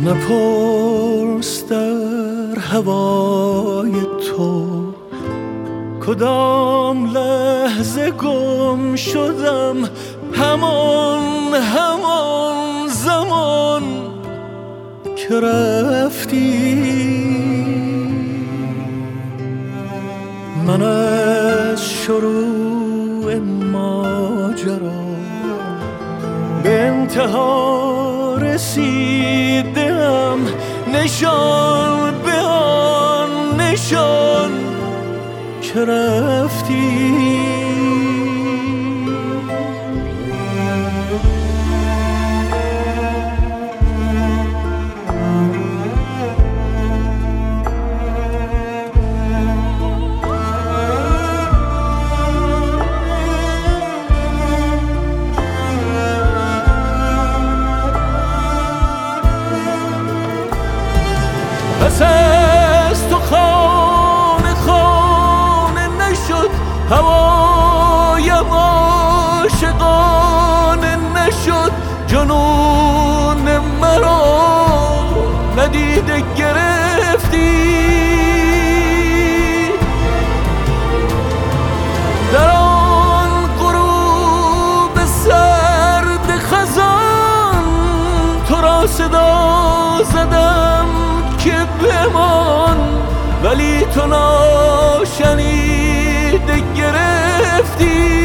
نپرس در هوای تو کدام لحظه گم شدم، همان زمان که رفتی. من از شروع ماجرا به انتها رسیدم، نشان به آن نشان که رفتی. پس از تو خانه نشد، هوایم عاشقانه نشد، جنون مرا ندیده گرفتی. در آن غروب سرد خزان تو را صدا زدم که بمان، ولی تو ناشنیده گرفتی.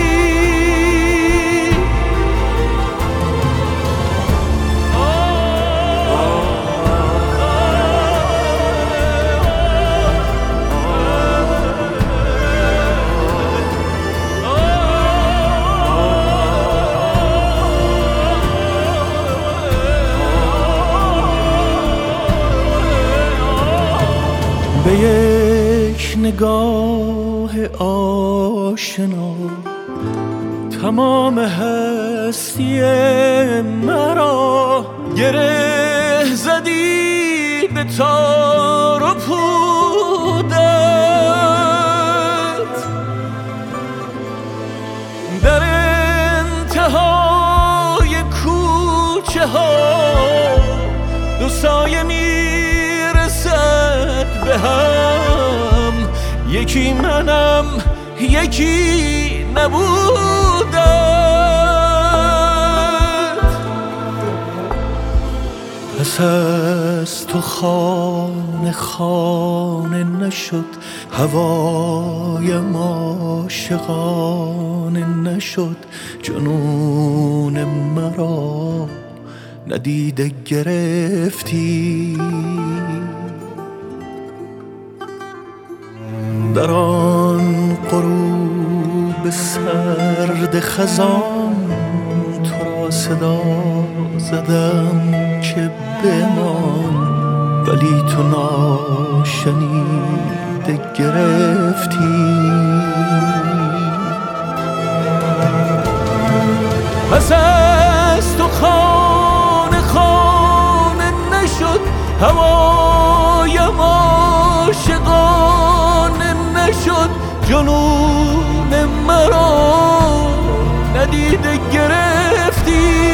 به یک نگاه آشنا تمام هستی مرا گره زدی به تار و پودت. در انتهای کوچه ها دو سایه میرسد به هم، یکی منم یکی نبودت. پس از تو خانه نشد، هوایم عاشقانه نشد، جنون مرا ندیده گرفتی. در آن غروب سرد خزان تو را صدا زدم که بمان، ولی تو ناشنیده گرفتی. پس از تو خانه نشد، هوایم عاشقانه نشد، جنون مرا ندیده گرفتی.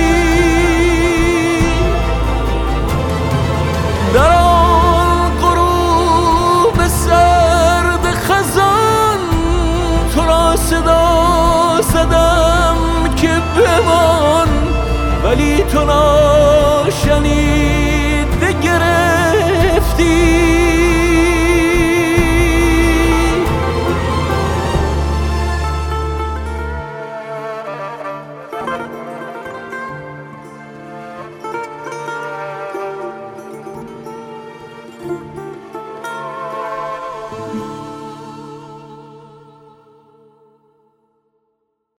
در آن غروب سرد خزان تو را صدا زدم که بمان، ولی تو ناشنیده گرفتی.